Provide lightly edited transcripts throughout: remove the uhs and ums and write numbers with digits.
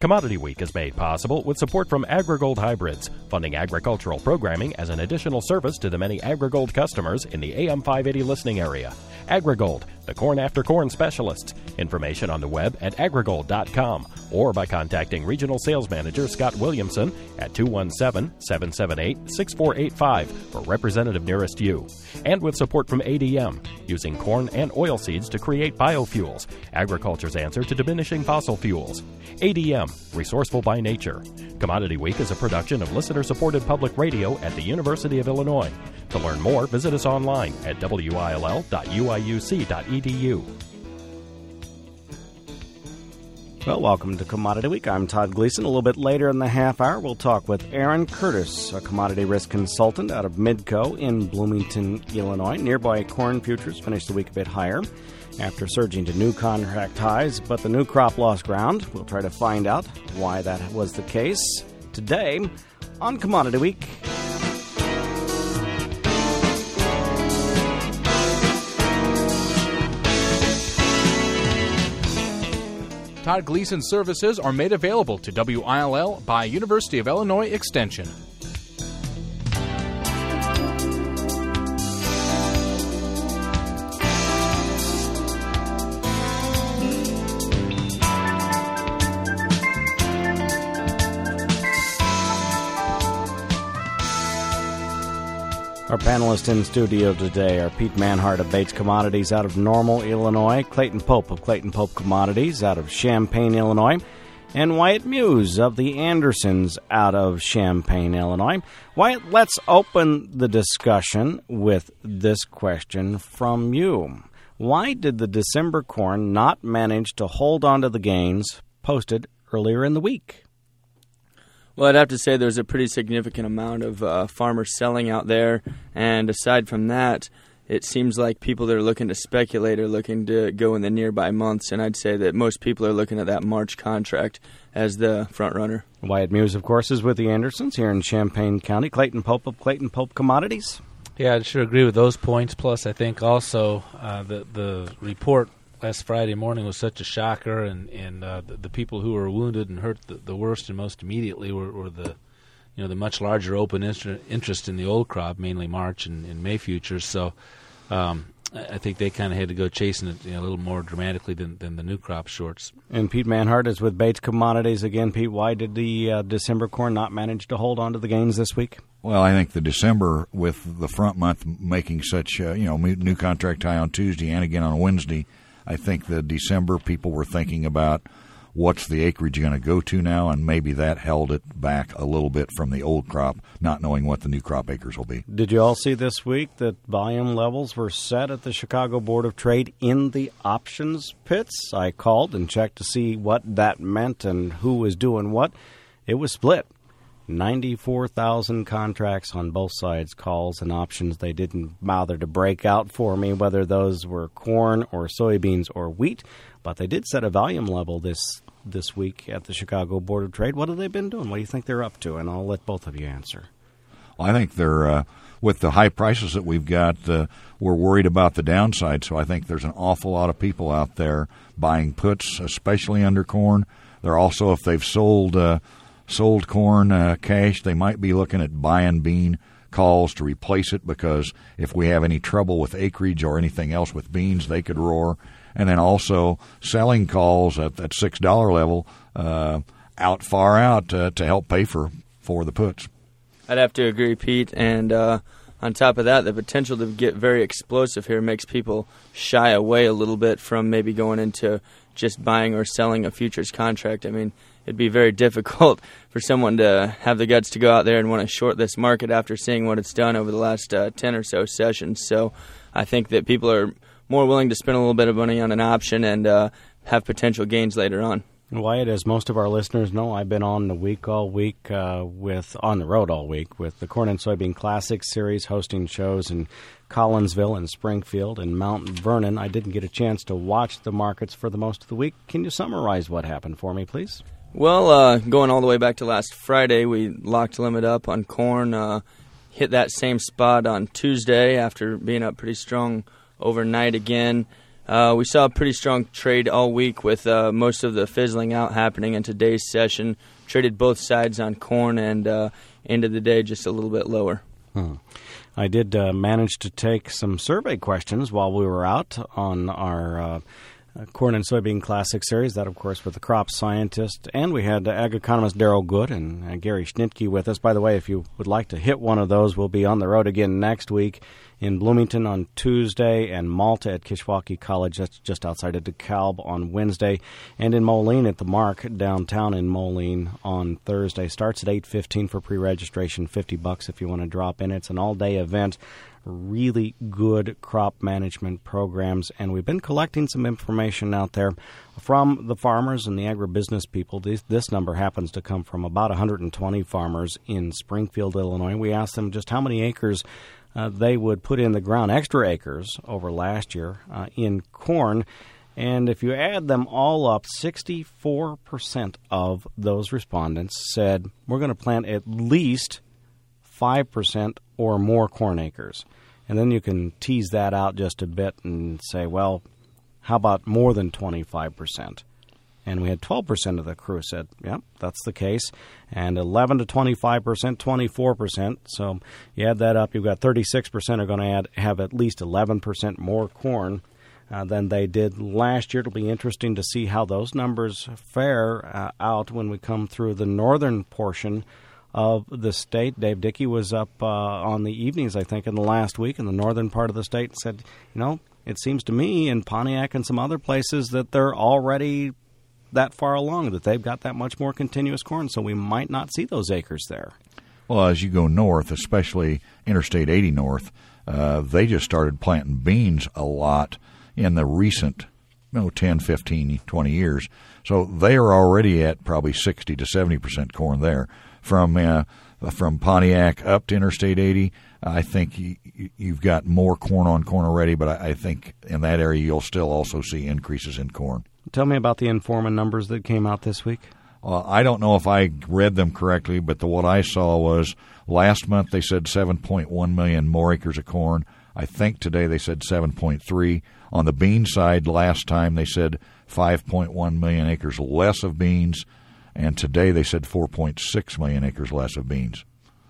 Commodity Week is made possible with support from AgriGold Hybrids, funding agricultural programming as an additional service to the many AgriGold customers in the AM 580 listening area. AgriGold, the corn after corn specialists. Information on the web at agrigold.com or by contacting Regional Sales Manager Scott Williamson at 217-778-6485 for representative nearest you. And with support from ADM, using corn and oilseeds to create biofuels, agriculture's answer to diminishing fossil fuels. ADM, resourceful by nature. Commodity Week is a production of listener-supported public radio at the University of Illinois. To learn more, visit us online at will.uiuc.edu. Well, welcome to Commodity Week. I'm Todd Gleason. A little bit later in the half hour, we'll talk with Aaron Curtis, a commodity risk consultant out of Midco in Bloomington, Illinois. Nearby corn futures finished the week a bit higher after surging to new contract highs, but the new crop lost ground. We'll try to find out why that was the case today on Commodity Week. Todd Gleason services are made available to WILL by University of Illinois Extension. Our panelists in studio today are Pete Manhart of Bates Commodities out of Normal, Illinois, Clayton Pope of Clayton Pope Commodities out of Champaign, Illinois, and Wyatt Muse of the Andersons out of Champaign, Illinois. Wyatt, let's open the discussion with this question from you. Why did the December corn not manage to hold on to the gains posted earlier in the week? Well, I'd have to say there's a pretty significant amount of farmers selling out there, and aside from that, it seems like people that are looking to speculate are looking to go in the nearby months, and I'd say that most people are looking at that March contract as the front runner. Wyatt Muse, of course, is with the Andersons here in Champaign County. Clayton Pope of Clayton Pope Commodities. Yeah, I sure agree with those points. Plus, I think also the report last Friday morning was such a shocker, and the people who were wounded and hurt the worst and most immediately were the much larger open interest in the old crop, mainly March and May futures. So I think they kind of had to go chasing it a little more dramatically than the new crop shorts. And Pete Manhart is with Bates Commodities again. Pete, why did the December corn not manage to hold on to the gains this week? Well, I think the December, with the front month making such new contract high on Tuesday and again on Wednesday, I think the December people were thinking about what's the acreage going to go to now, and maybe that held it back a little bit from the old crop, not knowing what the new crop acres will be. Did you all see this week that volume levels were set at the Chicago Board of Trade in the options pits? I called and checked to see what that meant and who was doing what. It was split. 94,000 contracts on both sides, calls and options. They didn't bother to break out for me whether those were corn or soybeans or wheat, but they did set a volume level this week at the Chicago Board of Trade. What have they been doing? What do you think they're up to? And I'll let both of you answer. Well, I think they're with the high prices that we've got, we're worried about the downside, so I think there's an awful lot of people out there buying puts, especially under corn. They're also, if they've sold corn cash, they might be looking at buying bean calls to replace it, because if we have any trouble with acreage or anything else with beans, they could roar. And then also selling calls at that $6 level far out to help pay for the puts. I'd have to agree, Pete. And on top of that, the potential to get very explosive here makes people shy away a little bit from maybe going into just buying or selling a futures contract. I mean, it'd be very difficult for someone to have the guts to go out there and want to short this market after seeing what it's done over the last 10 or so sessions. So I think that people are more willing to spend a little bit of money on an option and have potential gains later on. Wyatt, as most of our listeners know, I've been on the road all week with the Corn and Soybean Classic Series, hosting shows in Collinsville and Springfield and Mount Vernon. I didn't get a chance to watch the markets for the most of the week. Can you summarize what happened for me, please? Well, going all the way back to last Friday, we locked limit up on corn, hit that same spot on Tuesday after being up pretty strong overnight again. We saw a pretty strong trade all week with most of the fizzling out happening in today's session. Traded both sides on corn and end of the day just a little bit lower. I did manage to take some survey questions while we were out on our Corn and Soybean Classic Series. That, of course, with the crop scientist. And we had ag economist Daryl Good and Gary Schnitke with us. By the way, if you would like to hit one of those, we'll be on the road again next week in Bloomington on Tuesday and Malta at Kishwaukee College. That's just outside of DeKalb on Wednesday. And in Moline at the Mark downtown in Moline on Thursday. Starts at 8:15 for pre-registration, $50 if you want to drop in. It's an all-day event. Really good crop management programs, and we've been collecting some information out there from the farmers and the agribusiness people. This number happens to come from about 120 farmers in Springfield, Illinois. We asked them just how many acres they would put in the ground, extra acres over last year in corn. And if you add them all up, 64% of those respondents said we're going to plant at least 5% or more corn acres. And then you can tease that out just a bit and say, well, how about more than 25%? And we had 12% of the crew said, yep, that's the case. And 11 to 25%, 24%. So you add that up, you've got 36% are going to have at least 11% more corn than they did last year. It'll be interesting to see how those numbers fare out when we come through the northern portion of the state. Dave Dickey was up on the evenings, I think, in the last week in the northern part of the state and said, it seems to me in Pontiac and some other places that they're already that far along, that they've got that much more continuous corn, so we might not see those acres there. Well, as you go north, especially Interstate 80 north, they just started planting beans a lot in the recent 10, 15, 20 years. So they are already at probably 60 to 70% corn there. From Pontiac up to Interstate 80, I think you've got more corn on corn already, but I think in that area you'll still also see increases in corn. Tell me about the Informa numbers that came out this week. I don't know if I read them correctly, but what I saw was last month they said 7.1 million more acres of corn. I think today they said 7.3. On the bean side, last time they said 5.1 million acres less of beans. And today they said 4.6 million acres less of beans.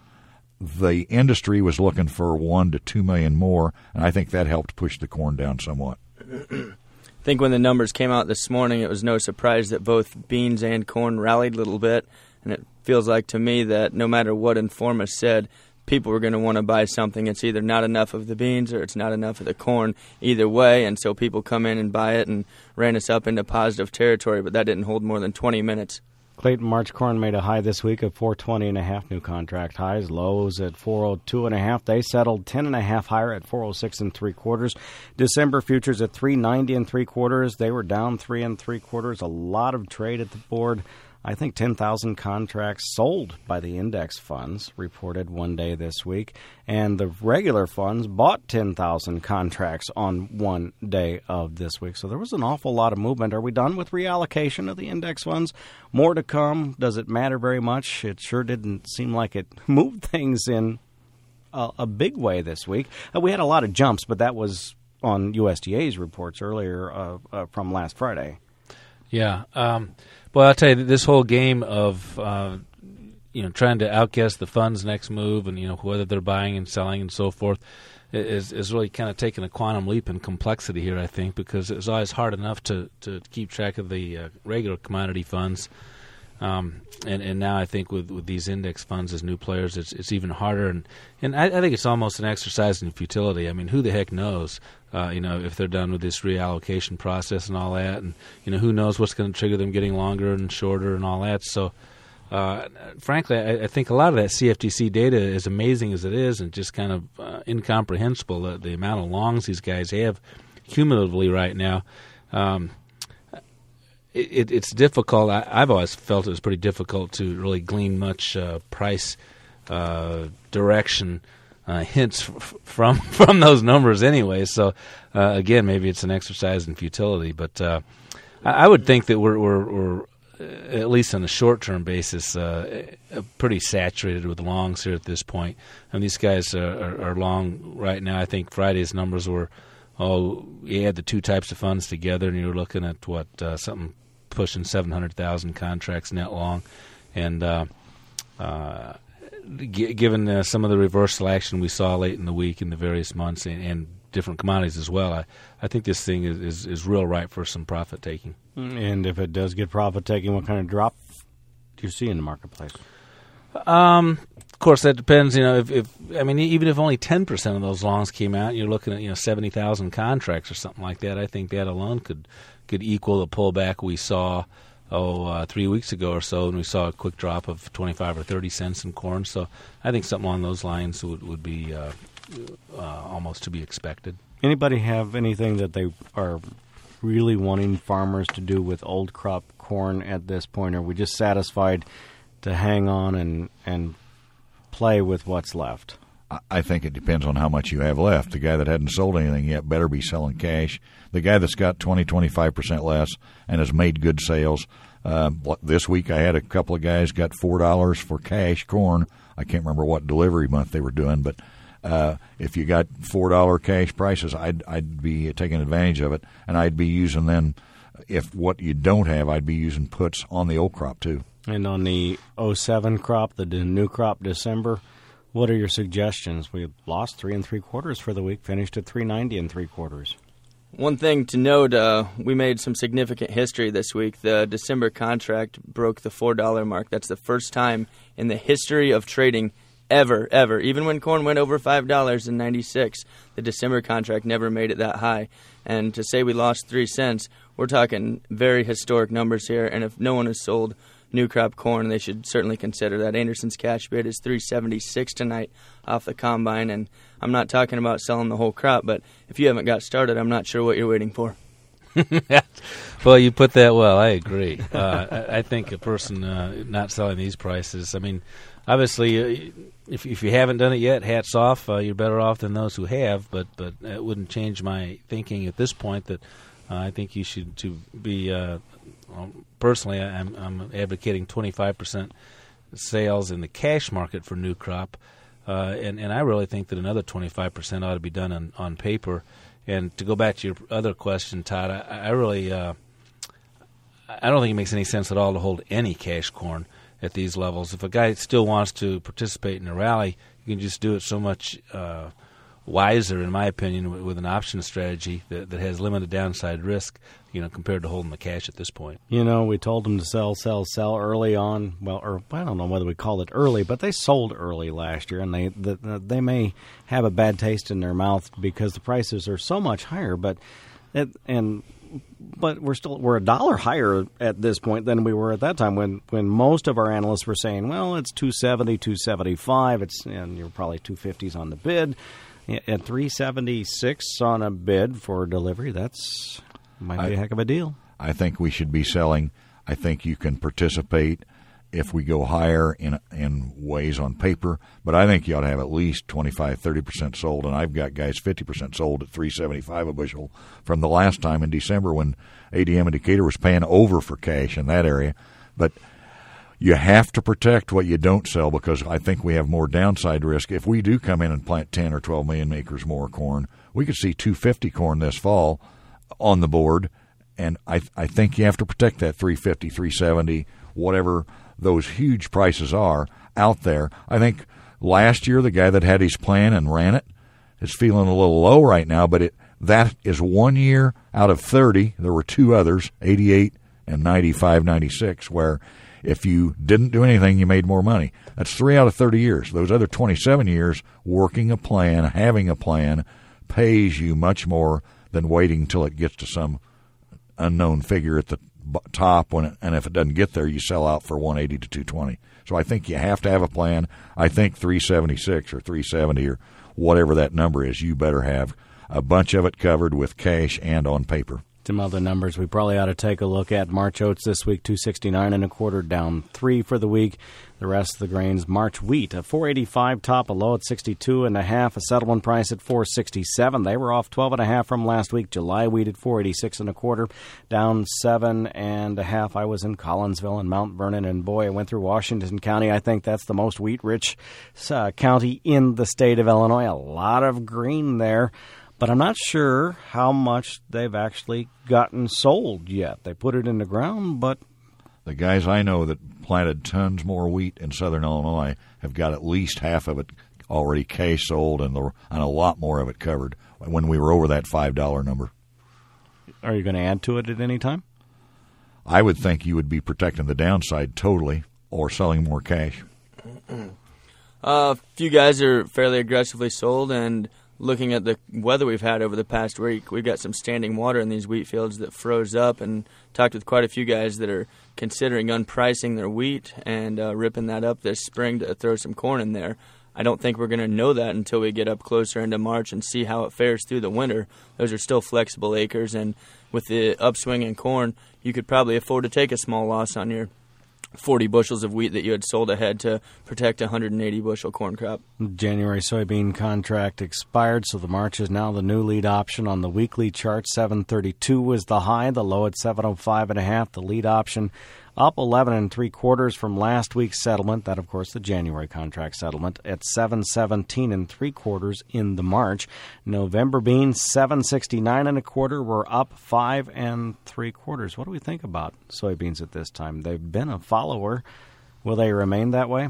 The industry was looking for 1 to 2 million more, and I think that helped push the corn down somewhat. I think when the numbers came out this morning, it was no surprise that both beans and corn rallied a little bit, and it feels like to me that no matter what Informa said, people were going to want to buy something. It's either not enough of the beans or it's not enough of the corn, either way, and so people come in and buy it and ran us up into positive territory, but that didn't hold more than 20 minutes. Clayton March corn made a high this week of 420.5 new contract highs. Lows at 402.5. They settled 10.5 higher at 406 3/4. December futures at 390 3/4. They were down 3 3/4. A lot of trade at the board. I think 10,000 contracts sold by the index funds reported one day this week, and the regular funds bought 10,000 contracts on one day of this week. So there was an awful lot of movement. Are we done with reallocation of the index funds? More to come. Does it matter very much? It sure didn't seem like it moved things in a big way this week. We had a lot of jumps, but that was on USDA's reports earlier from last Friday. Yeah. Well, I'll tell you, this whole game of trying to outguess the fund's next move and whether they're buying and selling and so forth is really kind of taking a quantum leap in complexity here, I think, because it's always hard enough to keep track of the regular commodity funds. And now I think with these index funds as new players, it's even harder. And I think it's almost an exercise in futility. I mean, who the heck knows, if they're done with this reallocation process and all that. And, who knows what's going to trigger them getting longer and shorter and all that. So, frankly, I think a lot of that CFTC data, as amazing as it is and just kind of incomprehensible, the amount of longs these guys have cumulatively right now, it's difficult. I've always felt it was pretty difficult to really glean much price direction hints from those numbers anyway. So, again, maybe it's an exercise in futility. But I would think that we're at least on a short-term basis, pretty saturated with longs here at this point. And these guys are long right now. I think Friday's numbers were you add the two types of funds together, and you're looking at something pushing 700,000 contracts net long, and given some of the reversal action we saw late in the week in the various months and different commodities as well, I think this thing is real ripe for some profit taking. And if it does get profit taking, what kind of drop do you see in the marketplace? Of course, that depends. Even if only 10% of those longs came out, you're looking at 70,000 contracts or something like that. I think that alone could equal the pullback we saw 3 weeks ago or so, and we saw a quick drop of 25 or 30 cents in corn. So I think something along those lines would be almost to be expected. Anybody have anything that they are really wanting farmers to do with old crop corn at this point, or are we just satisfied to hang on and play with what's left? I think it depends on how much you have left. The guy that hadn't sold anything yet better be selling cash. The guy that's got 20-25% less and has made good sales. This week I had a couple of guys got $4 for cash corn. I can't remember what delivery month they were doing, but if you got $4 cash prices, I'd be taking advantage of it, and I'd be using then, if what you don't have, I'd be using puts on the old crop too. And on the 07 crop, the new crop December, what are your suggestions? We lost 3 3/4 for the week, finished at 3.90 3/4. One thing to note, we made some significant history this week. The December contract broke the $4 mark. That's the first time in the history of trading ever. Even when corn went over $5 in 96, the December contract never made it that high. And to say we lost 3 cents, we're talking very historic numbers here. And if no one has sold new crop corn, they should certainly consider that. Anderson's cash bid is $3.76 tonight off the combine, and I'm not talking about selling the whole crop, but if you haven't got started, I'm not sure what you're waiting for. Well, you put that well. I agree. I think a person not selling these prices, obviously, if you haven't done it yet, hats off. You're better off than those who have, but it wouldn't change my thinking at this point that I think you should be personally, I'm advocating 25% sales in the cash market for new crop, and I really think that another 25% ought to be done on paper. And to go back to your other question, Todd, I really I don't think it makes any sense at all to hold any cash corn at these levels. If a guy still wants to participate in a rally, you can just do it so much wiser, in my opinion, with an option strategy that has limited downside risk, compared to holding the cash at this point. We told them to sell early on. Well, or I don't know whether we call it early, but they sold early last year, and they may have a bad taste in their mouth because the prices are so much higher. But we're $1 higher at this point than we were at that time when most of our analysts were saying, well, it's $2.70, $2.75, and you're probably $2.50s on the bid. At $3.76 on a bid for delivery, that's might be a heck of a deal. I think we should be selling. I think you can participate if we go higher in ways on paper, but I think you ought to have at least 25-30% sold, and I've got guys 50% sold at $3.75 a bushel from the last time in December when ADM Indicator was paying over for cash in that area. But you have to protect what you don't sell because I think we have more downside risk. If we do come in and plant 10 or 12 million acres more corn, we could see 250 corn this fall on the board, and I think you have to protect that 350, 370, whatever those huge prices are out there. I think last year the guy that had his plan and ran it is feeling a little low right now, but that is 1 year out of 30. There were 2 others, 88 and 95, 96, where if you didn't do anything, you made more money. That's 3 out of 30 years. Those other 27 years, working a plan, having a plan, pays you much more than waiting until it gets to some unknown figure at the top. And if it doesn't get there, you sell out for 180 to 220. So I think you have to have a plan. I think 376 or 370 or whatever that number is, you better have a bunch of it covered with cash and on paper. Some other numbers we probably ought to take a look at. March oats this week, 269 1/4, down 3 for the week. The rest of the grains, March wheat, a 485 top, a low at 62.5, a settlement price at 467. They were off 12.5 from last week. July wheat at 486 1/4, down 7.5. I was in Collinsville and Mount Vernon, and boy, I went through Washington County. I think that's the most wheat-rich county in the state of Illinois. A lot of green there. but I'm not sure how much they've actually gotten sold yet. They put it in the ground, but the guys I know that planted tons more wheat in southern Illinois have got at least half of it already cash sold and a lot more of it covered when we were over that $5 number. Are you going to add to it at any time? I would think you would be protecting the downside totally or selling more cash. A few guys are fairly aggressively sold, and looking at the weather we've had over the past week, we've got some standing water in these wheat fields that froze up, and talked with quite a few guys that are considering unpricing their wheat and ripping that up this spring to throw some corn in there. I don't think we're going to know that until we get up closer into March and see how it fares through the winter. Those are still flexible acres, and with the upswing in corn, you could probably afford to take a small loss on your 40 bushels of wheat that you had sold ahead to protect a 180 bushel corn crop. January soybean contract expired, so the March is now the new lead option on the weekly chart. 732 was the high, the low at 705.5. The lead option up 11 3/4 from last week's settlement. That, of course, the January contract settlement at 717 3/4 in the March. November beans 769 1/4 were up 5 3/4. What do we think about soybeans at this time? They've been a follower. Will they remain that way?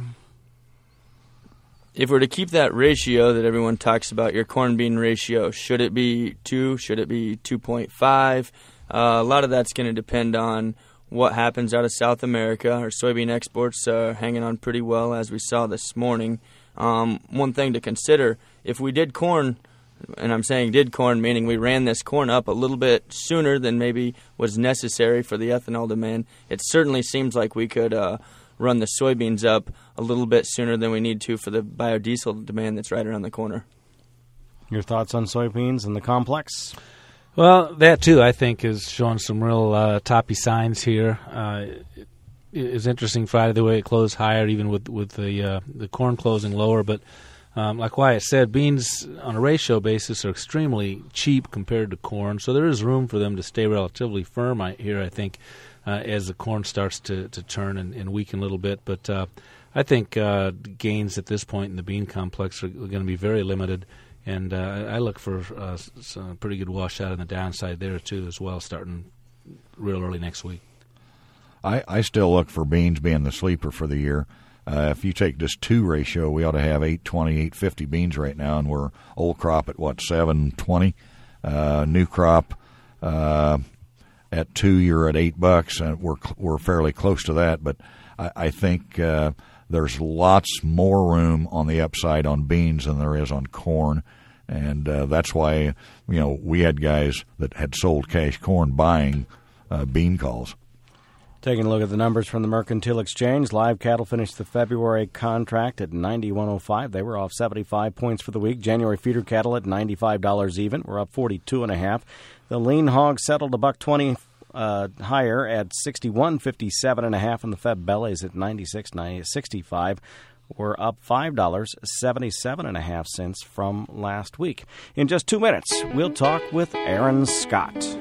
If we're to keep that ratio that everyone talks about, your corn-bean ratio, should it be 2? Should it be 2.5? A lot of that's going to depend on what happens out of South America. Our soybean exports are hanging on pretty well, as we saw this morning. One thing to consider, if we did corn, and I'm saying did corn, meaning we ran this corn up a little bit sooner than maybe was necessary for the ethanol demand, it certainly seems like we could run the soybeans up a little bit sooner than we need to for the biodiesel demand that's right around the corner. Your thoughts on soybeans and the complex? Well, that too, I think, is showing some real toppy signs here. It was interesting Friday the way it closed higher, even with the corn closing lower. But like Wyatt said, beans on a ratio basis are extremely cheap compared to corn, so there is room for them to stay relatively firm here, I think, as the corn starts to turn and weaken a little bit. But I think gains at this point in the bean complex are going to be very limited. And I look for some pretty good washout on the downside there, too, as well, starting real early next week. I still look for beans being the sleeper for the year. If you take this 2 ratio, we ought to have 820, 850 beans right now, and we're old crop at, 720? New crop at 2, you're at $8, and we're fairly close to that. But I think there's lots more room on the upside on beans than there is on corn, and that's why we had guys that had sold cash corn buying bean calls. Taking a look at the numbers from the Mercantile Exchange, live cattle finished the February contract at $91.05. They were off 75 points for the week. January feeder cattle at $95 even. We're up 42.5. The lean hog settled $1.20 higher at 61.57.5, and the Feb bellies at 96.65. We're up $5.77.5 from last week. In just 2 minutes, we'll talk with Aaron Scott.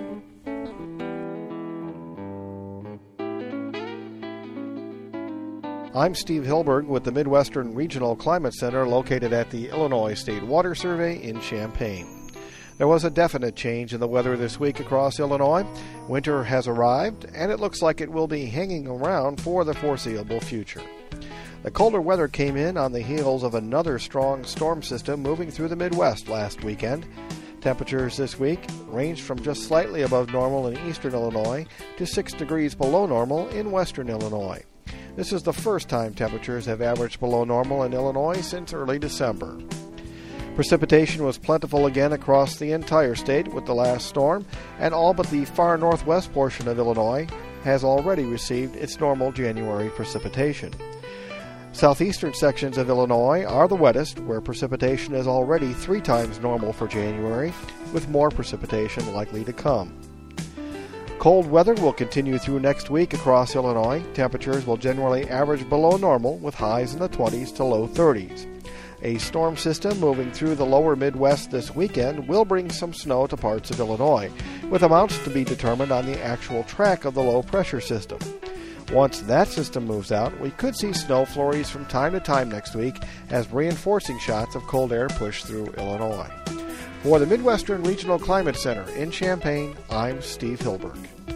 I'm Steve Hilberg with the Midwestern Regional Climate Center located at the Illinois State Water Survey in Champaign. There was a definite change in the weather this week across Illinois. Winter has arrived, and it looks like it will be hanging around for the foreseeable future. The colder weather came in on the heels of another strong storm system moving through the Midwest last weekend. Temperatures this week ranged from just slightly above normal in eastern Illinois to 6 degrees below normal in western Illinois. This is the first time temperatures have averaged below normal in Illinois since early December. Precipitation was plentiful again across the entire state with the last storm, and all but the far northwest portion of Illinois has already received its normal January precipitation. Southeastern sections of Illinois are the wettest, where precipitation is already 3 times normal for January, with more precipitation likely to come. Cold weather will continue through next week across Illinois. Temperatures will generally average below normal, with highs in the 20s to low 30s. A storm system moving through the lower Midwest this weekend will bring some snow to parts of Illinois, with amounts to be determined on the actual track of the low-pressure system. Once that system moves out, we could see snow flurries from time to time next week as reinforcing shots of cold air push through Illinois. For the Midwestern Regional Climate Center in Champaign, I'm Steve Hilberg.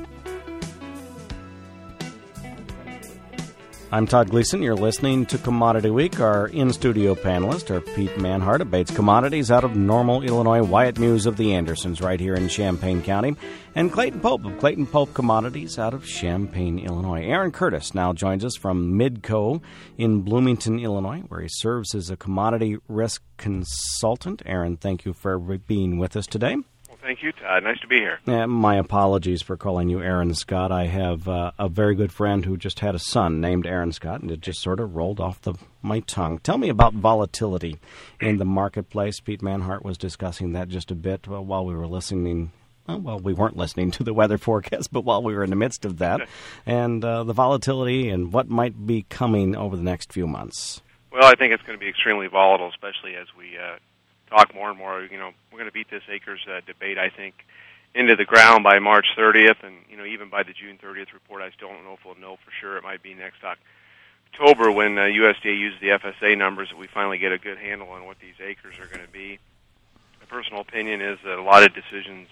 I'm Todd Gleason. You're listening to Commodity Week. Our in-studio panelists are Pete Manhart of Bates Commodities out of Normal, Illinois, Wyatt Muse of the Andersons right here in Champaign County, and Clayton Pope of Clayton Pope Commodities out of Champaign, Illinois. Aaron Curtis now joins us from Midco in Bloomington, Illinois, where he serves as a commodity risk consultant. Aaron, thank you for being with us today. Thank you, Todd. Nice to be here. My apologies for calling you Aaron Scott. I have a very good friend who just had a son named Aaron Scott, and it just sort of rolled off my tongue. Tell me about volatility in the marketplace. Pete Manhart was discussing that just a bit while we were listening. Well, we weren't listening to the weather forecast, but while we were in the midst of that, and the volatility and what might be coming over the next few months. Well, I think it's going to be extremely volatile, especially as we talk more and more. You know, we're going to beat this acres debate, I think, into the ground by March 30th, and even by the June 30th report. I still don't know if we'll know for sure. It might be next October when USDA uses the FSA numbers that we finally get a good handle on what these acres are going to be. My personal opinion is that a lot of decisions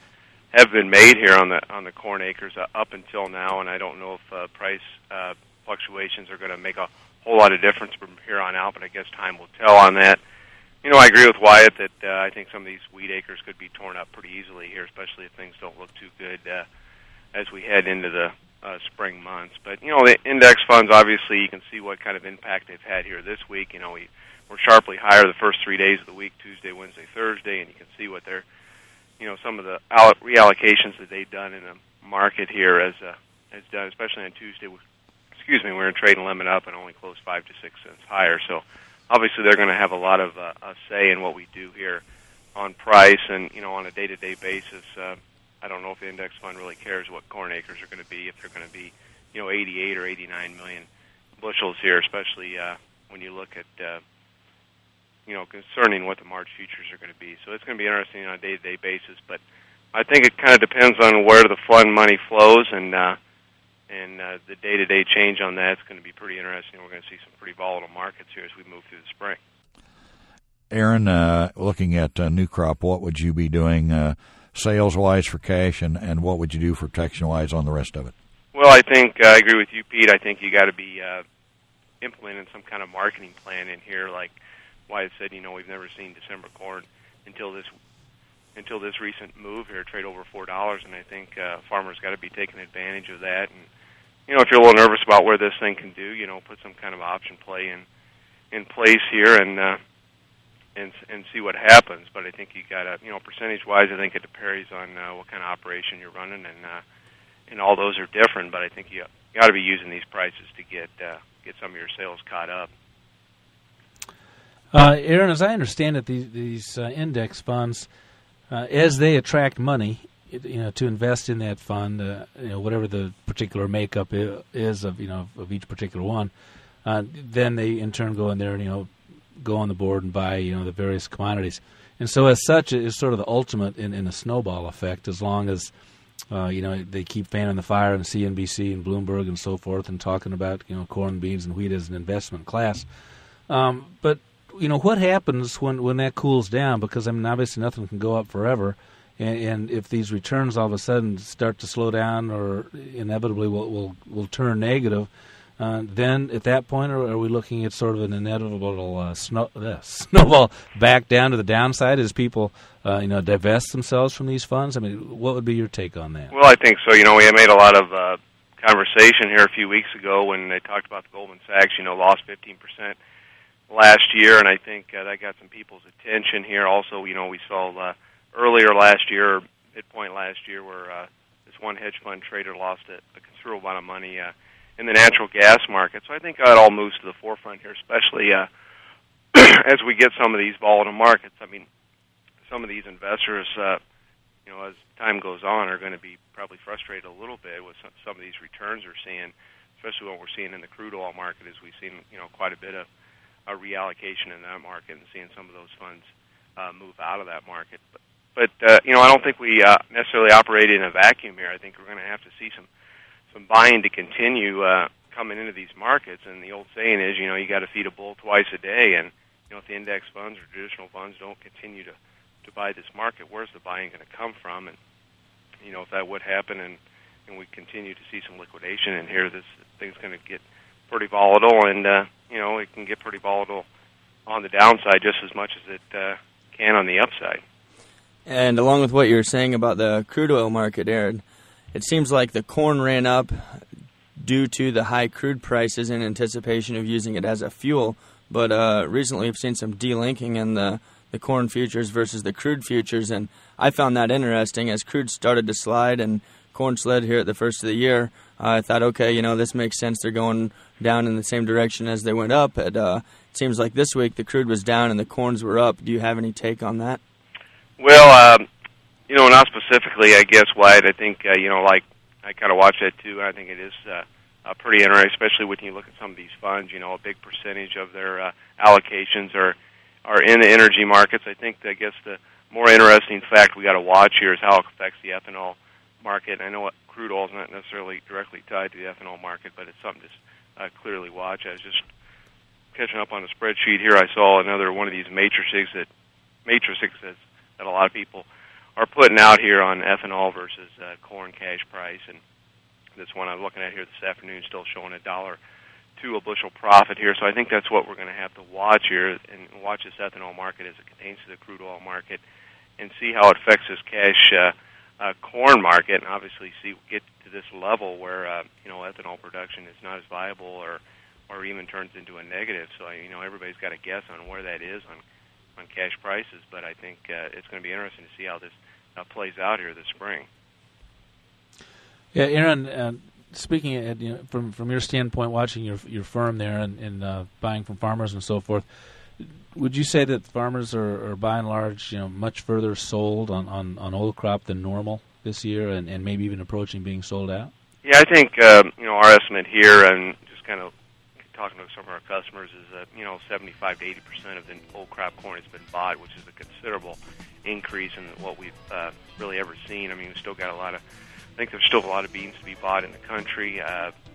have been made here on the corn acres up until now, and I don't know if price fluctuations are going to make a whole lot of difference from here on out, but I guess time will tell on that. I agree with Wyatt that I think some of these wheat acres could be torn up pretty easily here, especially if things don't look too good as we head into the spring months. But, the index funds, obviously, you can see what kind of impact they've had here this week. We're sharply higher the first 3 days of the week, Tuesday, Wednesday, Thursday, and you can see what they're, some of the reallocations that they've done in the market here has done, especially on Tuesday. We're in trade and limit up and only closed 5 to 6 cents higher. So, obviously, they're going to have a lot of a say in what we do here on price, and on a day-to-day basis. I don't know if the index fund really cares what corn acres are going to be, if they're going to be 88 or 89 million bushels here, especially when you look at concerning what the March futures are going to be. So it's going to be interesting on a day-to-day basis. But I think it kind of depends on where the fund money flows, and the day-to-day change on that is going to be pretty interesting. We're going to see some pretty volatile markets here as we move through the spring. Aaron, looking at new crop, what would you be doing sales-wise for cash, and what would you do for protection-wise on the rest of it? Well, I think I agree with you, Pete. I think you got to be implementing some kind of marketing plan in here. Like Wyatt said, we've never seen December corn until this recent move here, trade over $4, and I think farmers got to be taking advantage of that. And if you're a little nervous about where this thing can do, put some kind of option play in place here and see what happens. But I think you got to, percentage-wise, I think it depends on what kind of operation you're running, and all those are different. But I think you got to be using these prices to get some of your sales caught up. Aaron, as I understand it, these index funds, as they attract money, to invest in that fund, whatever the particular makeup is of each particular one, then they in turn go in there and go on the board and buy the various commodities, and so as such, it is sort of the ultimate in a snowball effect. As long as they keep fanning the fire on CNBC and Bloomberg and so forth, and talking about corn, beans, and wheat as an investment class, but what happens when that cools down? Because obviously nothing can go up forever, and if these returns all of a sudden start to slow down or inevitably will turn negative, then at that point are we looking at sort of an inevitable snowball back down to the downside as people divest themselves from these funds? What would be your take on that? Well, I think so. We had made a lot of conversation here a few weeks ago when they talked about the Goldman Sachs, lost 15% last year, and I think that got some people's attention here. Also, we saw earlier last year, midpoint last year, where this one hedge fund trader lost a considerable amount of money in the natural gas market. So I think that all moves to the forefront here, especially as we get some of these volatile markets. Some of these investors, as time goes on, are going to be probably frustrated a little bit with some of these returns we're seeing, especially what we're seeing in the crude oil market, as we've seen, quite a bit of a reallocation in that market and seeing some of those funds move out of that market. But I don't think we necessarily operate in a vacuum here. I think we're going to have to see some buying to continue coming into these markets. And the old saying is, you got to feed a bull twice a day. And if the index funds or traditional funds don't continue to to buy this market, where's the buying going to come from? And, you know, if that would happen and we continue to see some liquidation in here, this thing's going to get pretty volatile, and, you know, it can get pretty volatile on the downside just as much as it can on the upside. And along with what you were saying about the crude oil market, Aaron, it seems like the corn ran up due to the high crude prices in anticipation of using it as a fuel. But recently we've seen some delinking in the corn futures versus the crude futures, and I found that interesting. As crude started to slide and corn slid here at the first of the year, I thought, okay, you know, this makes sense. They're going down in the same direction as they went up. It seems like this week the crude was down and the corns were up. Do you have any take on that? Well, you know, not specifically, I guess, Wyatt. I think, you know, like I kind of watch that too. I think it is pretty interesting, especially when you look at some of these funds. You know, a big percentage of their allocations are in the energy markets. I guess the more interesting fact we got to watch here is how it affects the ethanol market. I know crude oil is not necessarily directly tied to the ethanol market, but it's something to clearly watch. I was just catching up on the spreadsheet here. I saw another one of these matrices that a lot of people are putting out here on ethanol versus corn cash price, and this one I'm looking at here this afternoon still showing $1.02 a bushel profit here. So I think that's what we're going to have to watch here, and watch this ethanol market as it contains to the crude oil market, and see how it affects this cash corn market, and obviously get to this level where you know, ethanol production is not as viable or even turns into a negative. So you know, everybody's got to guess on where that is on cash prices, but I think it's going to be interesting to see how this plays out here this spring. Yeah, Aaron, speaking you know, from your standpoint, watching your firm there and buying from farmers and so forth, would you say that farmers are by and large, you know, much further sold on old crop than normal this year, and maybe even approaching being sold out? Yeah, I think you know, our estimate here, and just kind of talking to some of our customers, is that, you know, 75 to 80% of the old crop corn has been bought, which is a considerable increase in what we've really ever seen. I mean, we've still got I think there's still a lot of beans to be bought in the country. You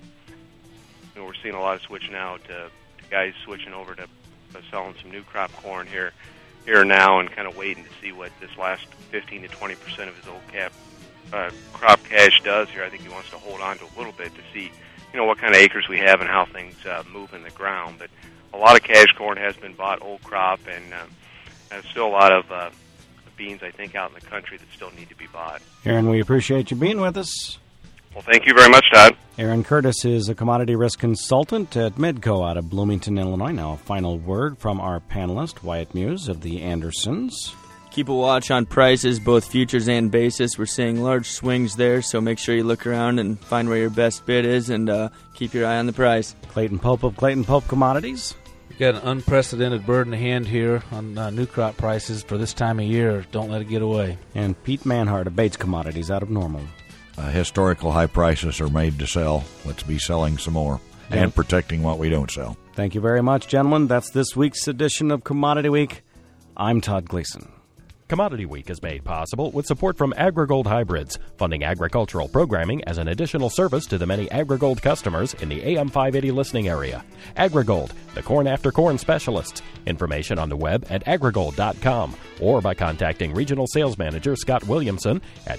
know, we're seeing a lot of switching out to guys switching over to selling some new crop corn here now, and kind of waiting to see what this last 15 to 20% of his old crop cash does here. I think he wants to hold on to a little bit to see, you know, what kind of acres we have and how things move in the ground. But a lot of cash corn has been bought, old crop, and there's still a lot of beans, I think, out in the country that still need to be bought. Aaron, we appreciate you being with us. Well, thank you very much, Todd. Aaron Curtis is a commodity risk consultant at Midco out of Bloomington, Illinois. Now, a final word from our panelist, Wyatt Muse of the Andersons. Keep a watch on prices, both futures and basis. We're seeing large swings there, so make sure you look around and find where your best bid is, and keep your eye on the price. Clayton Pope of Clayton Pope Commodities. We've got an unprecedented bird in hand here on new crop prices for this time of year. Don't let it get away. And Pete Manhart of Bates Commodities out of Normal. Historical high prices are made to sell. Let's be selling some more and protecting what we don't sell. Thank you very much, gentlemen. That's this week's edition of Commodity Week. I'm Todd Gleason. Commodity Week is made possible with support from AgriGold Hybrids, funding agricultural programming as an additional service to the many AgriGold customers in the AM 580 listening area. AgriGold, the corn after corn specialists. Information on the web at agrigold.com or by contacting Regional Sales Manager Scott Williamson at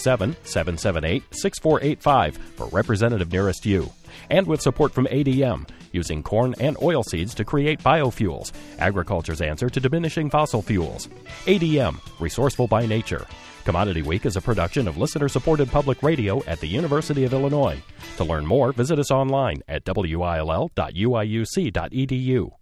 217-778-6485 for representative nearest you. And with support from ADM, using corn and oilseeds to create biofuels, agriculture's answer to diminishing fossil fuels. ADM, resourceful by nature. Commodity Week is a production of listener-supported public radio at the University of Illinois. To learn more, visit us online at will.uiuc.edu.